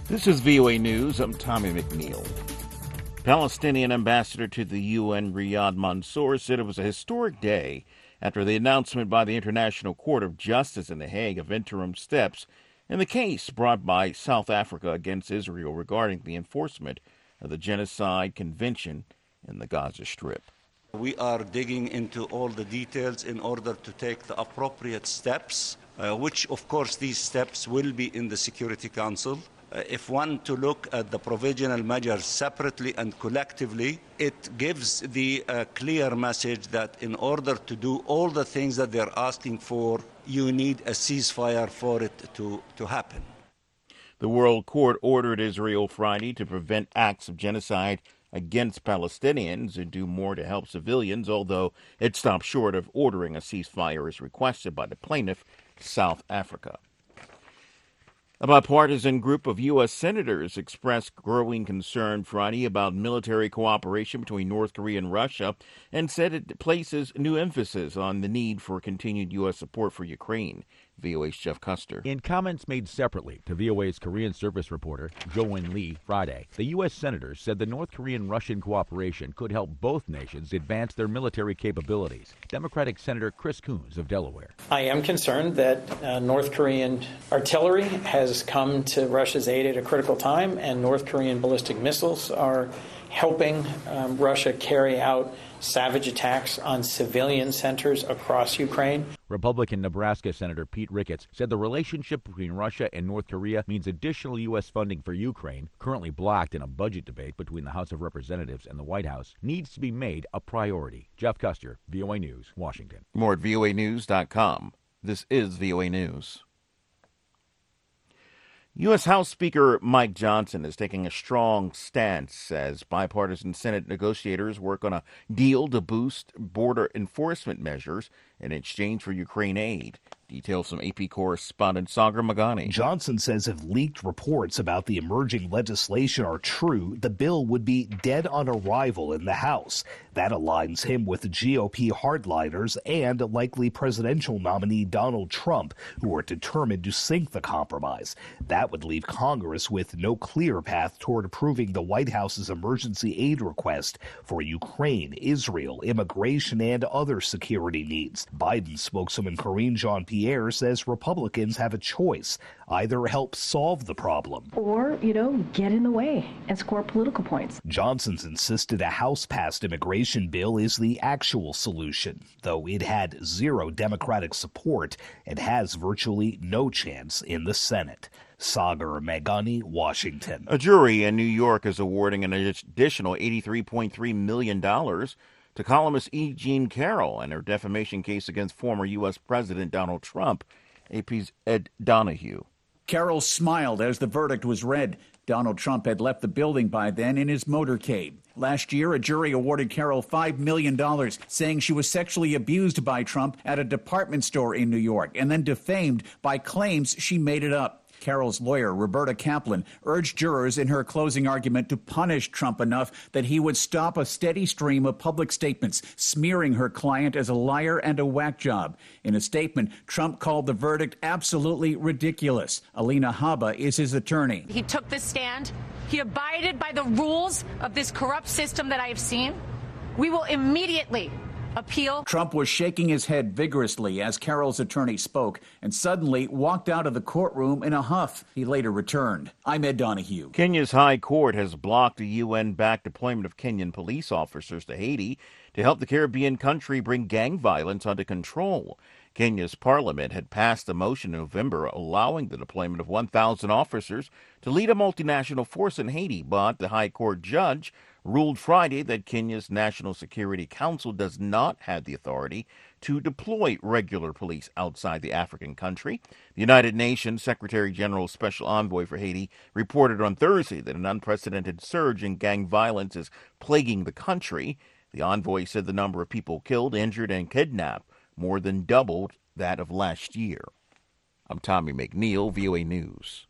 This is VOA News. I'm Tommy McNeil. Palestinian ambassador to the UN, Riyad Mansour, said it was a historic day after the announcement by the International Court of Justice in The Hague of interim steps in the case brought by South Africa against Israel regarding the enforcement of the Genocide Convention in the Gaza Strip. We are digging into all the details in order to take the appropriate steps, which, of course, these steps will be in the Security Council. If one to look at the provisional measures separately and collectively, it gives the clear message that in order to do all the things that they're asking for, you need a ceasefire for it to happen. The World Court ordered Israel Friday to prevent acts of genocide against Palestinians and do more to help civilians, although it stopped short of ordering a ceasefire as requested by the plaintiff, South Africa. A bipartisan group of U.S. senators expressed growing concern Friday about military cooperation between North Korea and Russia and said it places new emphasis on the need for continued U.S. support for Ukraine. VOA's Jeff Custer. In comments made separately to VOA's Korean service reporter, Jo-In Lee, Friday, the U.S. senators said the North Korean-Russian cooperation could help both nations advance their military capabilities. Democratic Senator Chris Coons of Delaware. I am concerned that North Korean artillery has come to Russia's aid at a critical time, and North Korean ballistic missiles are helping Russia carry out savage attacks on civilian centers across Ukraine. Republican Nebraska Senator Pete Ricketts said the relationship between Russia and North Korea means additional U.S. funding for Ukraine, currently blocked in a budget debate between the House of Representatives and the White House, needs to be made a priority. Jeff Custer, VOA News, Washington. More at voanews.com. This is VOA News. U.S. House Speaker Mike Johnson is taking a strong stance as bipartisan Senate negotiators work on a deal to boost border enforcement measures in exchange for Ukraine aid. Details from AP correspondent Sagar Magani. Johnson says if leaked reports about the emerging legislation are true, the bill would be dead on arrival in the House. That aligns him with the GOP hardliners and likely presidential nominee Donald Trump, who are determined to sink the compromise. That would leave Congress with no clear path toward approving the White House's emergency aid request for Ukraine, Israel, immigration, and other security needs. Biden spokeswoman Karine Jean-Pierre says Republicans have a choice. Either help solve the problem or, get in the way and score political points. Johnson's insisted a House-passed immigration bill is the actual solution, though it had zero Democratic support and has virtually no chance in the Senate. Sagar Magani, Washington. A jury in New York is awarding an additional $83.3 million to columnist E. Jean Carroll and her defamation case against former U.S. President Donald Trump. AP's Ed Donahue. Carroll smiled as the verdict was read. Donald Trump had left the building by then in his motorcade. Last year, a jury awarded Carroll $5 million, saying she was sexually abused by Trump at a department store in New York and then defamed by claims she made it up. Carroll's lawyer, Roberta Kaplan, urged jurors in her closing argument to punish Trump enough that he would stop a steady stream of public statements smearing her client as a liar and a whack job. In a statement, Trump called the verdict absolutely ridiculous. Alina Habba is his attorney. He took the stand. He abided by the rules of this corrupt system that I have seen. We will immediately appeal. Trump was shaking his head vigorously as Carroll's attorney spoke and suddenly walked out of the courtroom in a huff. He later returned. I'm Ed Donahue. Kenya's High Court has blocked a UN-backed deployment of Kenyan police officers to Haiti to help the Caribbean country bring gang violence under control. Kenya's parliament had passed a motion in November allowing the deployment of 1,000 officers to lead a multinational force in Haiti, but the High Court judge ruled Friday that Kenya's National Security Council does not have the authority to deploy regular police outside the African country. The United Nations Secretary General's Special Envoy for Haiti reported on Thursday that an unprecedented surge in gang violence is plaguing the country. The envoy said the number of people killed, injured, and kidnapped more than doubled that of last year. I'm Tommy McNeil, VOA News.